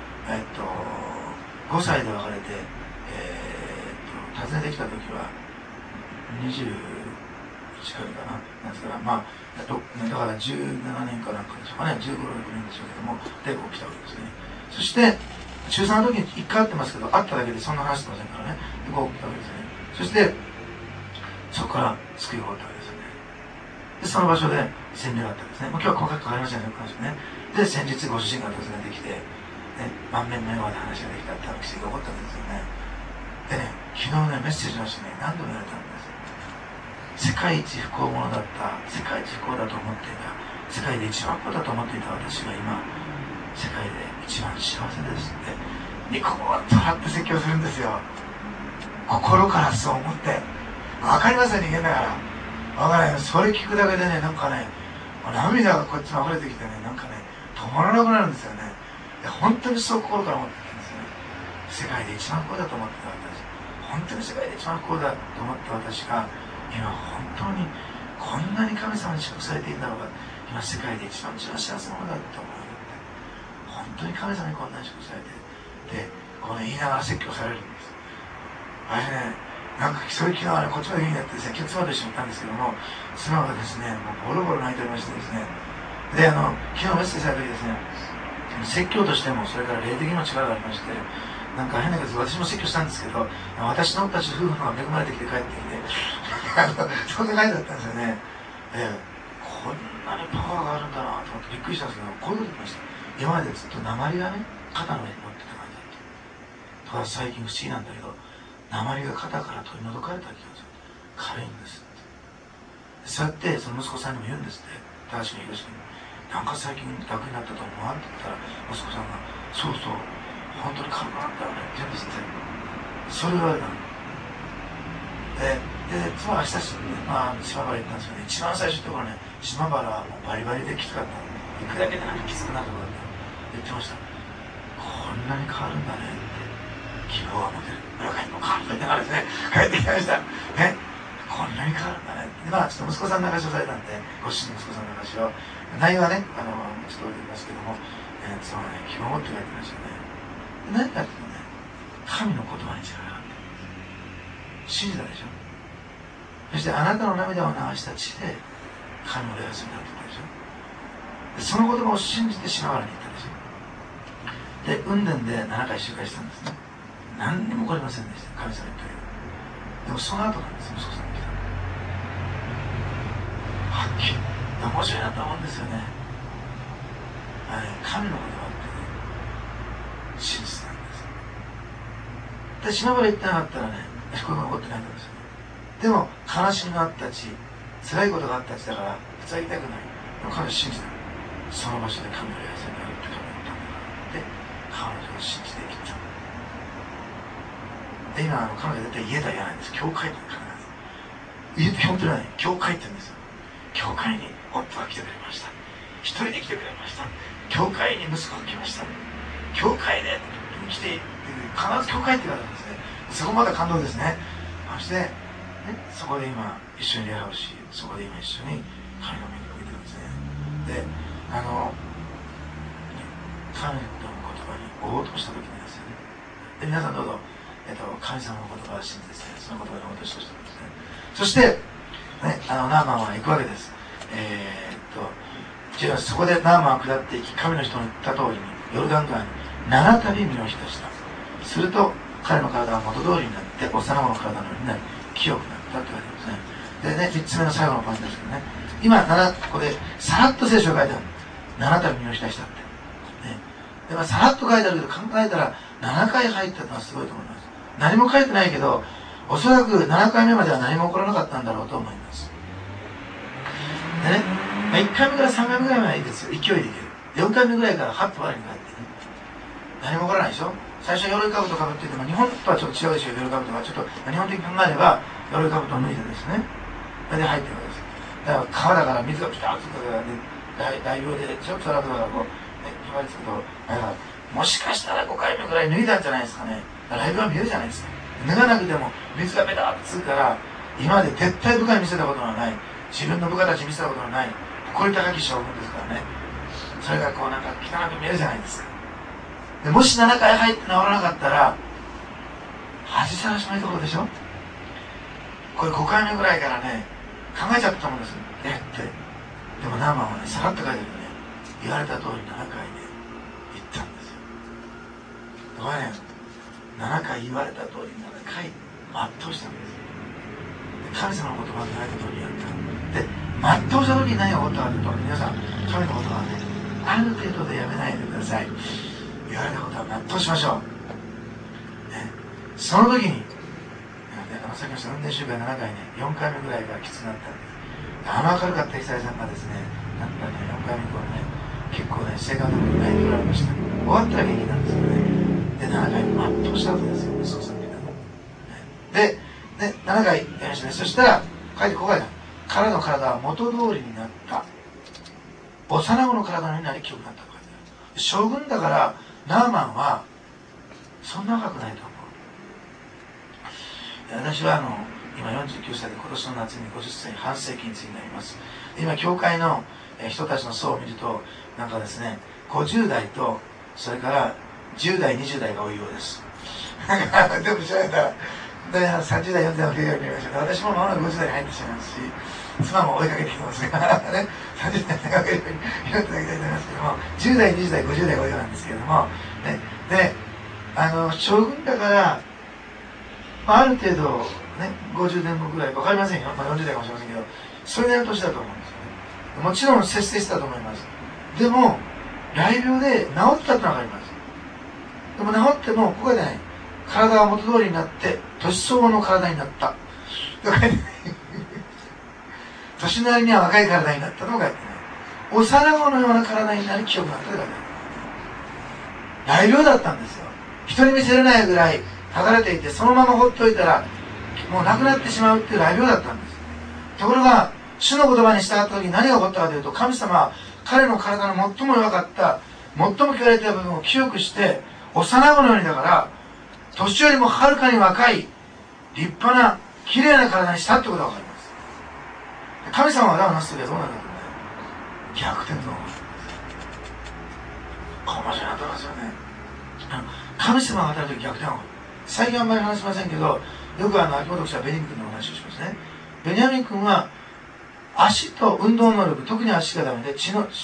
5歳で別れて、訪ねてきた時は21回かな、なんですから、だから17年かなんかでしょうかね、15、6年でしょうけども、でこう来たわけですね。そして中3の時に1回会ってますけど、会っただけでそんな話してませんからね。でこう来たわけですね。そしてそこから救いが起こったわけですよね。でその場所で洗礼があったんですね。今日は細かく書かれましたね、この話ね。で先日ご主人が訪ねてきて、満面の笑顔で話ができたって奇跡が起こったわけですよね。でね、昨日ね、メッセージのしてね、何度も言われたんです。世界一不幸者だった、世界一不幸だと思っていた、世界で一番不幸だと思っていた私が今世界で一番幸せですってニコッと笑って説教するんですよ。心からそう思って。分かりますよ、人間だから分からない。それ聞くだけでね、なんかね、涙がこっちに溢れてきてね、なんかね、止まらなくなるんですよね。本当にそう心から思ってたんですよね。世界で一番不幸だと思ってた私、本当に世界で一番不幸だと思った私が今本当にこんなに神様に祝福されているんだろうか、今世界で一番幸せなものだって思うよって、本当に神様にこんなに祝福されて、でこうね、言いながら説教されるんです。私ね、 なんかそれ昨日はね、こっちまで元気になってですね、今日妻と一緒に行ったんですけども、妻がですね、もうボロボロ泣いておりましてですね、で、昨日メッセージされた時ですね、説教としても、それから霊的にも力がありまして、なんか変なけど、私も説教したんですけど、私のたち夫婦の方が恵まれてきて帰ってきて、そんな感じだったんですよね。こんなにパワーがあるんだなと思ってびっくりしたんですけど、こういうこと言いました。今までずっと鉛がね、肩の上に乗ってた感じだった。ただ最近不思議なんだけど、鉛が肩から取り除かれた気がする。軽いんですって。そうやってその息子さんにも言うんですって、高橋宏君に。なんか最近楽になったと思わんって言ったら、息子さんが、そうそう、本当に軽くなったよねって言うんですって。それがあるな。で、妻は親しんで、島原行ったんですよね。一番最初のところね、島原はもうバリバリできつかったの。行くだけでなんかきつくなるところだって言ってました。こんなに変わるんだねって、希望が持てる。村上も変わると言いながらですね、帰ってきました。ね、こんなに変わるんだね。で、ちょっと息子さんの証しをされたんで、ご主人の息子さんの証しを、内容はね、ちょっと置いてみますけども、妻はね、希望を持って書いてましたね。何かっていうとね、神の言葉に力があって、信じたでしょ。そしてあなたの涙を流した地で神の礼拝するんだって言ったでしょ。でその言葉を信じて島原に行ったでしょ。で、雲仙で7回集会したんですね。何にも起こりませんでした、神様言ったけど。でもその後なんです、息子さんが来た。はっきり面白いなと思うんですよね。神の言葉ってね、真実なんです。で、島原行ってなかったらね、これが起こってないんですよね。でも悲しみのあった地、辛いことがあった地だから塞ぎたくない。でも彼は信じた。その場所で神の礼拝するんだって彼は言ったんだからって彼女を信じていった。で、今彼女は絶対家とは言わないんです。教会って必ず家って本当にない。教会って言うんですよ。教会に夫が来てくれました。一人で来てくれました。教会に息子が来ました。教会で来て必ず教会って言われるんですね。そこまで感動ですね。そして、そこで今一緒に礼拝をし、そこで今一緒に神の目に置いてるんですね。で、神の言葉に応答した時にですよね。で、皆さんどうぞ、神様の言葉を信じですね、その言葉に応答してほしいんですね。そして、ナーマンは行くわけです。そこでナーマンは下っていき、神の人の言った通りにヨルダン川に7度身を浸した。すると彼の体は元通りになって幼子の体のようになり清くなったって書いてあるんですね。でね、3つ目の最後のポイントですけどね、今ここでさらっと聖書が書いてある。7度身を浸したって、ね、でさらっと書いてあるけど考えたら7回入ったのはすごいと思います。何も書いてないけど、おそらく7回目までは何も起こらなかったんだろうと思います。でね、1回目から3回目ぐらいはいいですよ。勢いでいける。4回目ぐらいからハッと我に返ってね。何も起こらないでしょ。最初鎧兜かぶってても、日本とはちょっと違うでしょ。鎧兜はちょっと日本的に考えれば鎧兜を脱いでですね。それで入ってるわけです。だから川だから水がピタッとつくからね、大量でちょっとだからこう、ひばりつくと、もしかしたら5回目ぐらい脱いだんじゃないですかね。ライブは見えるじゃないですか。脱がなくても水がペタッとつくから、今まで絶対部下に見せたことのない、自分の部下たちに見せたことのない誇り高き将軍ですからね。それがこうなんか汚く見えるじゃないですか。でもし7回入って治らなかったら恥さらしないところでしょ。これ5回目ぐらいからね考えちゃったと思うんですって。でもナーマンはねさらっと書いてるね、言われた通り7回ね言ったんですよ。これね7回言われた通り7回全うしたんです。神様の言葉に言われた通りやった。で全うした時に何が起こったかというと、皆さん神の言葉はねある程度でやめないでください。言われたことは全うしましょう、ね、その時にさっきの運転集会7回ね4回目ぐらいがきつくなったんです。明るかった久井さんがですねなんかね4回目以降ね結構ね性格のこと泣いておられました。終わったら元気なんですよね。で7回目全うしたわけですよ、息子さんみたいな。で7回やりましたね。そしたら書いてこう書いてある。彼の体は元通りになった。幼子の体のようになり清くなったと書いてある。将軍だからナーマンはそんな若くないと思う。私は今49歳で今年の夏に50歳半世紀についになります。今教会の人たちの層を見るとなんかですね50代とそれから10代20代が多いようです。でも調べたらで30代40代の経験を見ました。私もまもなく50代に入ってしまいますし、妻も追いかけてきてますがね、30代にかけるように祈ってあげたいと思いますけども、10代20代50代が多いようなんですけれども、ね、で将軍だから、ある程度ね50年後ぐらい分かりませんよ、40代かもしれませんけど、それなりの年だと思うんですよね。もちろん節制したと思います。でも雷病で治ったってのは分かります。でも治ってもここでない、体が元通りになって年相応の体になったと書いてない。年なりには若い体になったとも書いてない。幼子のような体になり清くなったと書いてない。雷病だったんですよ。人に見せれないぐらいただれていて、そのままほっといたらもう亡くなってしまうっていう雷病だったんです。ところが主の言葉に従った時に何が起こったかというと、神様は彼の体の最も弱かった最も汚れた部分を清くして、幼子のようにだから年よりもはるかに若い立派な綺麗な体にしたってことが分かります。神様が技をなす時はどうなんだろうね、逆転の面白いなと思いますよね。神様が働く時逆転は起こる。最近あんまり話しませんけど、よく秋元記者はベニヤミン君のお話をしますね。ベニヤミン君は足と運動能力、特に足がダメで知能が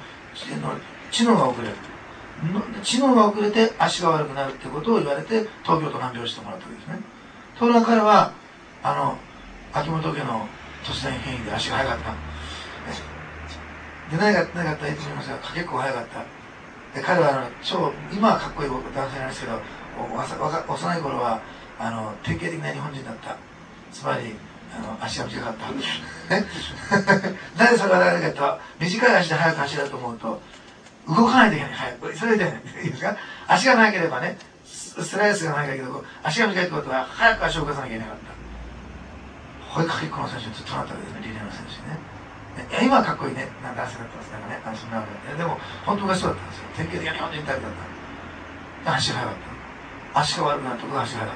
遅れる。知能が遅れて足が悪くなるってことを言われて東京都難病してもらったわけですね。ところが彼は秋元家の突然変異で足が速かった。で何があったらいいと思いますが、結構速かった。で彼は今はかっこいい男性なんですけど、幼い頃は典型的な日本人だった。つまり足が短かったなぜそれが長いかと、短い足で速く走ると思うと動かないといけない。早くそれでいいですか。足がなければね、スライスがないけど、足が短いってことは早く足を動かさなきゃいけなかった。これかけっこの選手にずっとなったわけですね、リレーの選手にね。今はかっこいいね、なんか汗だったんですからね、そんなわけで、でも本当がそうだったんですよ。典型的な日本人タイプだった。足が速かった。足が悪くなるところが足が速かった。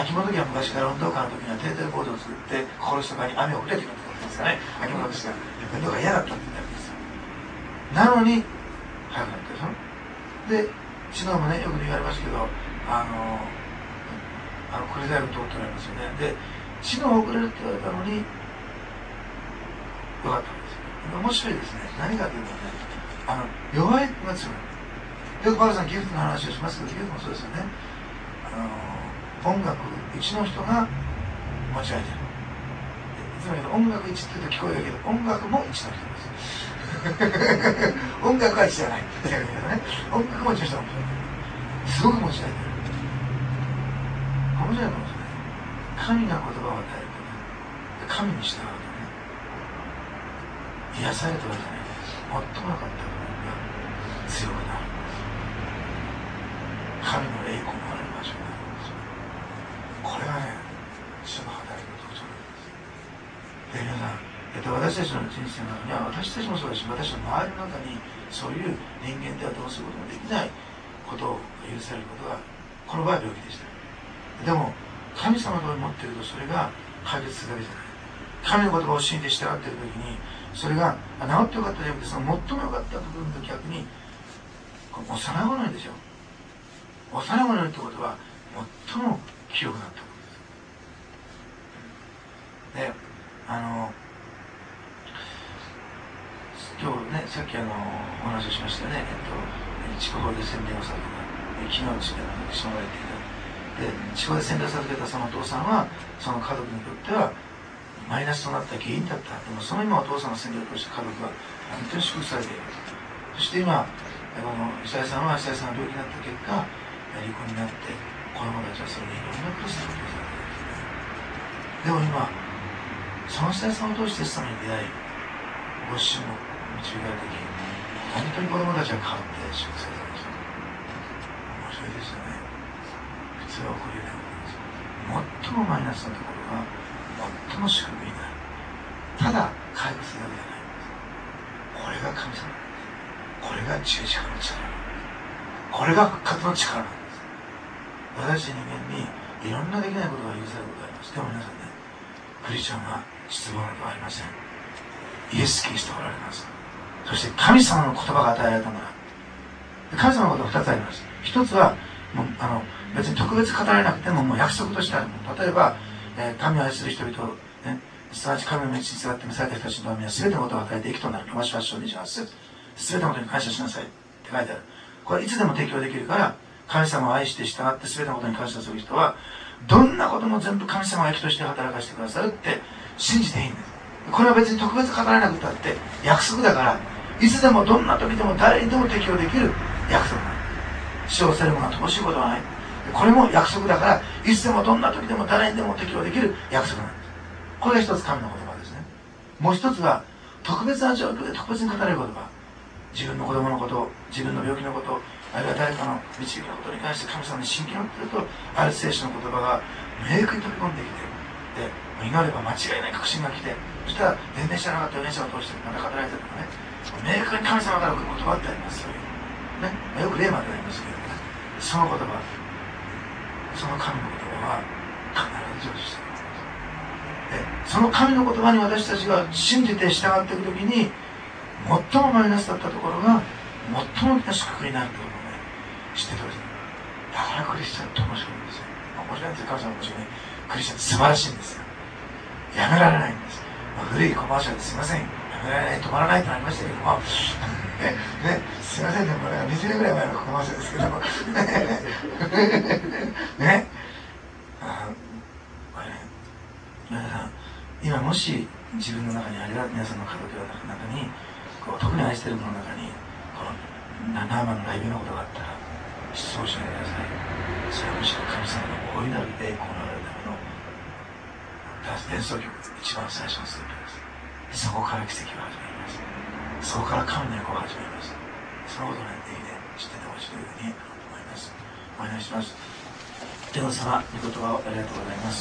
秋元家は昔から運動会の時には定点ボードを作って心とかに雨を降れてくるってことですかね。秋元氏が運動会嫌だったって言ったわけですよ。なのに速くなったでしょ。で知能もね、よく言われますけど、これ大学通っておられますよね。で知能遅れるって言われたのによかったんですよ。面白いですね。何かというとね、弱いが強い。よくパウロさんギフトの話をしますけど、ギフトもそうですよね。音楽1の人が間違えてる。つまり音楽1って言うと聞こえるけど、音楽も1の人です音楽は1じゃない。音楽も1の人が間違えてる。すごく間違えてる。面白いかもしれない。神が言葉を与えるとね、神に従うとね、癒されたわけじゃないです。最もなかった部分が強くなるんです。神の栄光もある場所になるんですよ。これがね、主の働きの特徴なんです。で、皆さん、私たちの人生の中には、私たちもそうだし、私の周りの中にそういう人間ではどうすることもできないことを許されることが、この場合は病気でした。でも神様と思っているとそれが解決するわけじゃない。神の言葉を信じて従っている時にそれが治ってよかったじゃなくて、その最もよかった部分と逆に幼子のようにでしょ。幼子のようにってことは最も清くなったことです。で今日ね、さっきお話をしましたよね。筑豊で洗礼をされた昨日しもらえていたで、地方で洗礼を授けたそのお父さんはその家族にとってはマイナスとなった原因だった。でもその今お父さんの洗礼を通して家族は本当に祝福されている。そして今久江さんは久江さんが病気になった結果離婚になって子供たちはそれでいろんな苦しみをされている。でも今その久江さんを通してイエス様に出会い、ご主の導かれてき、本当に子供たちは変わって祝福されたんですよ。面白いですよね。普通は起こり得ないことです。最もマイナスなところが最も祝福になる。ただ回復するだけじゃないんです。これが神様なんです。これが十字架の力なんです。これが復活の力なんです。私人間にいろんなできないことが許されることがあります。でも皆さんね、クリスチャンは失望などはありません。イエス・キリストがおられます。そして神様の言葉が与えられたのだ。神様のことは2つあります。一つは別に特別語られなくてももう約束としてあるもの。例えば、神を愛する人々を、ね、すなわち神の道に従って召された人たちのためには全てのことを与えて益となる。ロマ書8章28節。全てのことに感謝しなさいって書いてある。これいつでも適用できるから、神様を愛して従って全てのことに感謝する人は、どんなことも全部神様が益として働かせてくださるって信じていいんです。これは別に特別語られなくたって約束だから、いつでもどんな時でも誰にでも適用できる約束なんです。死をせるものは乏しいことはない。これも約束だから、いつでもどんな時でも誰にでも適用できる約束なんです。これが一つ神の言葉ですね。もう一つは、特別な状況で特別に語れる言葉。自分の子供のこと、自分の病気のこと、あるいは誰かの導きのことに関して神様に真剣を持っていると、ある聖書の言葉が明確に飛び込んできて、で、祈れば間違いない確信が来て、そしたら全然知らなかった預言者を通してまた語られてるとかね、明確に神様から来る言葉ってあります。そういうね、よく例までありますけれどもね、その言葉、その神の言葉は必ず成就している。で、その神の言葉に私たちが信じて従っていくときに、最もマイナスだったところが最も大きな祝福になるということをね、知っててほしい。だからクリスチャンって面白いんですよ。面白いんですよ。神様も面白いね。クリスチャンって素晴らしいんですよ。やめられないんです。古いコマーシャルですいません。やめられない、止まらないとなりましたけども、ね、すいませんね、もう20年ぐらい前のコマーシャルですけども、ね、これね、皆さん、今もし自分の中にあれだ、皆さんの家族の中に、特に愛しているものの中にこのナーマンの雷病のことがあったら質問しないでください。それはむしろ神様の大いなる栄光のあるための伝奏曲、一番最初のステップです。そこから奇跡が始まります。そこから神の役を始めます。そのことをね、ぜひね、知っててほしいというふうに思います。お願いします。天皇様、御言葉をありがとうございます。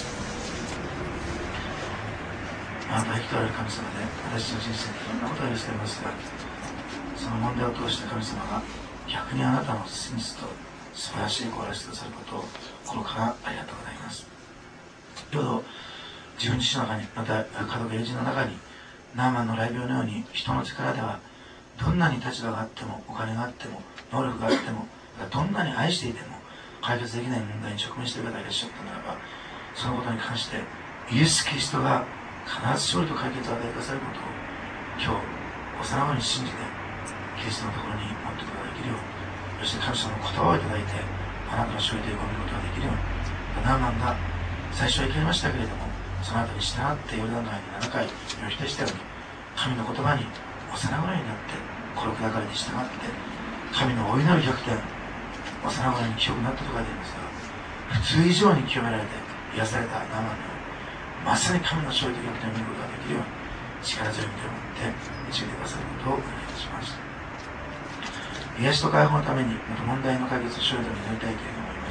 あなたは生きておられる神様で、私の人生にいろんなことを許していますが、その問題を通して神様が逆にあなたの真実と素晴らしい子をらしてくださることを心からありがとうございます。どうぞ自分自身の中に、また家族友人の中に、ナーマンの雷病のように人の力ではどんなに立場があってもお金があっても能力があってもどんなに愛していても解決できない問題に直面している方がいらっしゃったならば、そのことに関してイエス・キリストが必ず勝利と解決を与えてくださることを今日幼子に信じてキリストのところに持っていくことができるように、そして神様の言葉をいただいてあなたの勝利という込めることができるように、ナーマンが最初は生きましたけれども、その後に従ってヨルダンの間に7回身を否定したように、神の言葉に幼子になって心砕かれて従って神の大いなる逆転、幼子に清くなったと書いてありますが、普通以上に清められて癒されたナーマンのまさに神の勝利と逆転を見ることができるように力強い身を持って導いてくださることをお願いいたします。癒しと解放のためにまた問題の解決を勝利と祈りたいというふうに思います。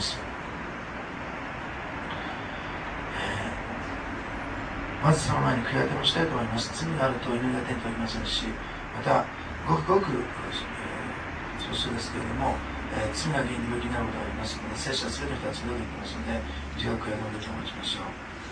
まずその前に悔い改めをしたいと思います。罪があると祈りが天とは言いませんし、またごくごく少数ですけれども、罪が原因で病気になることがありますので、聖書は全ての人は罪を言っていますので、自覚悔い改めをお待ちましょう。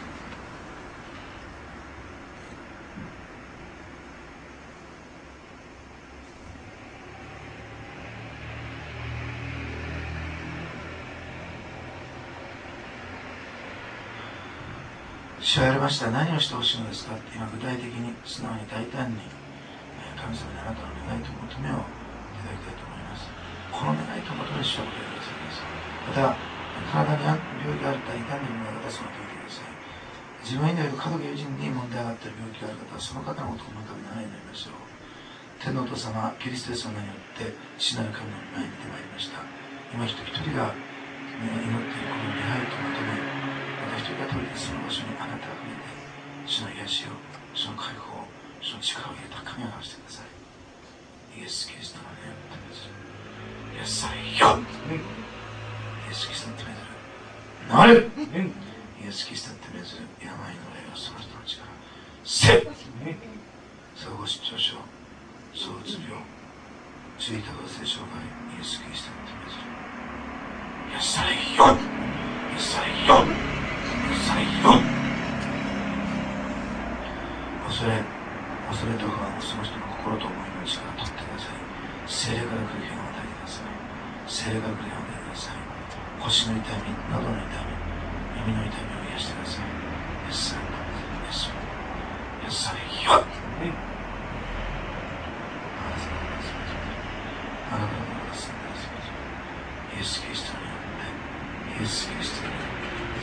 主はやりました。何をしてほしいのですかって、今具体的に素直に大胆に神様にあなたの願いと求めをいただきたいと思います。この願いと求め主は答えてくださいます。また体に病気がある方、痛みに問題が出すのを聞いてください。自分以外の家族友人に問題があったり病気がある方はその方のことを思い浮かべないようになりましょう。天のお父様、キリストイエスの名によって父なる神の御前に出てまいりました。今一人一人が祈っているこの願いと求め、また一人が取りその場所にあなたが触れて、主の癒しを、主の解放を、主の力を入れ高め合わせてください。イエス・キリストの名を求めずる。癒されよ、イエス・キリストのためずる。なれる、イエス・キリストのためずる。病の霊をその人の力。せ総合失調症、躁うつ病、注意多動性障害、イエス・キリストのためずる。癒されよ、癒されよ、癒されよ。恐れと不安をその人の心と思いの力を取ってください。聖霊から来る日を与えてください。 聖霊が来るようになりなさい。腰の痛み、喉の痛み、耳の痛みを癒してください。イエス様、イエス様、イエス様、よっあなたのことです。イエス・キリストによって、イエス・キリストによって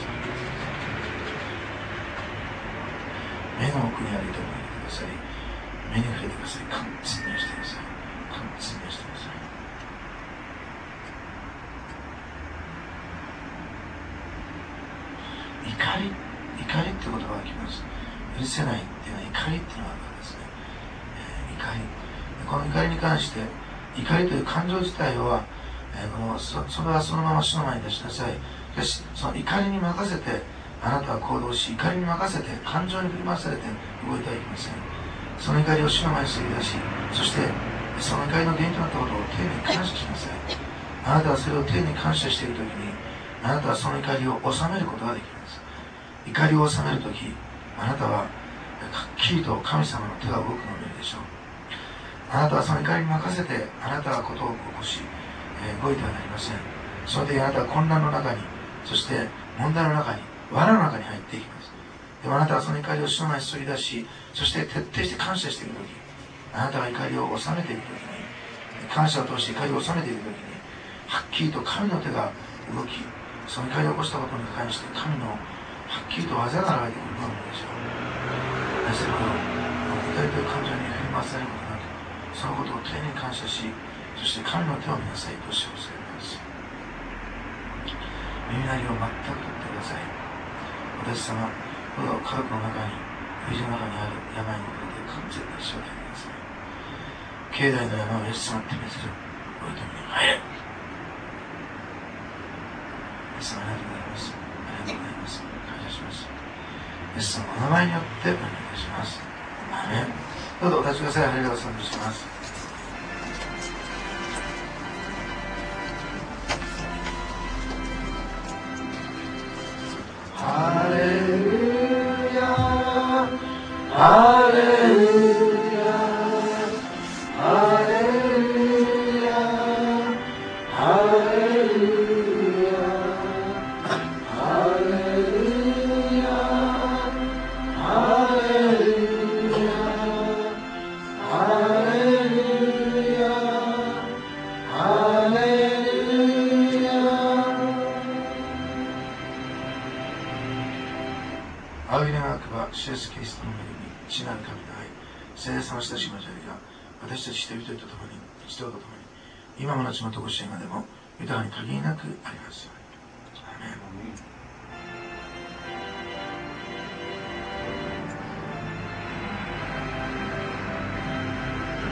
目の奥にある痛みを入れてください。目に触れてください。完全にしてください。完全にしてください。怒りって言葉が来ます。許せないっていうのは怒りっていうのがあるわけですね。怒り。この怒りに関して、怒りという感情自体は、それはそのまま主の前に出しなさい。しかし、その怒りに任せて、あなたは行動し、怒りに任せて、感情に振り回されて動いてはいけません。その怒りを主の前に吸い出し、そして、その怒りの原因となったことを丁寧に感謝しなさい。あなたはそれを丁寧に感謝しているときに、あなたはその怒りを収めることができます。怒りを収めるとき、あなたははっきりと神様の手が動くのを見るでしょう。あなたはその怒りに任せて、あなたはことを起こし、動いてはなりません。その時あなたは混乱の中に、そして問題の中に、罠の中に入っていきます。でもあなたはその怒りを主の前に吸い出し、そして徹底して感謝しているとき、あなたが怒りを収めているときに、感謝を通して怒りを収めているときに、はっきりと神の手が動き、その怒りを起こしたことに関して神のはっきりと技が現れてくるのでしょう。なぜこの怒りという感情に振り回されることなく、そのことを丁寧に感謝し、そして神の手を見なさいと主をされます。耳鳴りを全く取ってください。私様、この家族の中に、家の中にある病に触れて完全に仕分けてください。境内の山をイエス様手にするお痛みに入れ。イエス様、ありがとうございます。ありがとうございます。感謝します。イエス様のお名前によってお願いいたします。アーメン。どうぞお立ちください。ありがとうございます。ハレルヤ、ハレルヤ、ハレルヤ、ハレルヤ、ハレルヤ、ハレルヤ、ハレルヤ、ハレルヤ。仰ぎ願くば主イエスキリストの恵み、父なる神の愛、聖霊様親しき交わりが私たち人々と共に、一同と共に、今も後もとこしえまでも豊かに限りなくありますように。アーメン。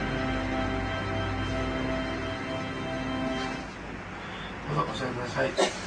どうぞお座りください。